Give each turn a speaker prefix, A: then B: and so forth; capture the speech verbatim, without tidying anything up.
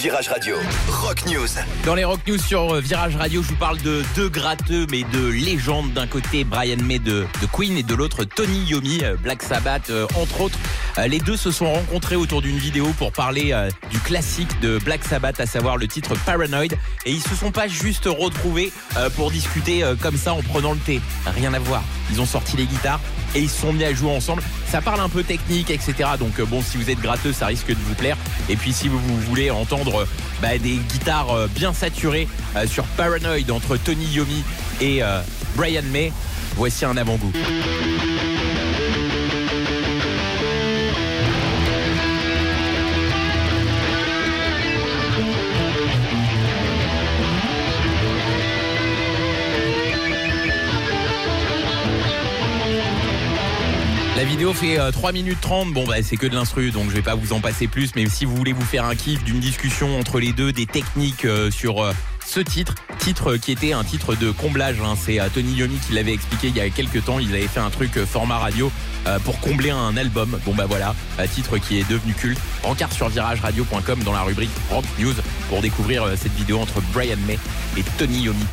A: Virage Radio, Rock News.
B: Dans les Rock News sur Virage Radio, je vous parle de deux gratteux, mais de légendes. D'un côté, Brian May de, de Queen et de l'autre, Tony Iommi, Black Sabbath, euh, entre autres. Euh, les deux se sont rencontrés autour d'une vidéo pour parler euh, du classique de Black Sabbath, à savoir le titre Paranoid. Et ils se sont pas juste retrouvés euh, pour discuter euh, comme ça en prenant le thé. Rien à voir. Ils ont sorti les guitares et ils se sont mis à jouer ensemble. Ça parle un peu technique, et cetera. Donc euh, bon, si vous êtes gratteux, ça risque de vous plaire. Et puis si vous, vous voulez entendre euh, bah, des guitares euh, bien saturées euh, sur Paranoid entre Tony Iommi et euh, Brian May, voici un avant-goût. La vidéo fait euh, trois minutes trente, bon bah c'est que de l'instru, donc je vais pas vous en passer plus, mais si vous voulez vous faire un kiff d'une discussion entre les deux, des techniques euh, sur euh, ce titre, titre qui était un titre de comblage, hein. C'est euh, Tony Iommi qui l'avait expliqué il y a quelques temps, il avait fait un truc euh, format radio euh, pour combler un album, bon bah voilà, un titre qui est devenu culte. Rencard sur virage radio point com dans la rubrique Rock News pour découvrir euh, cette vidéo entre Brian May et Tony Iommi.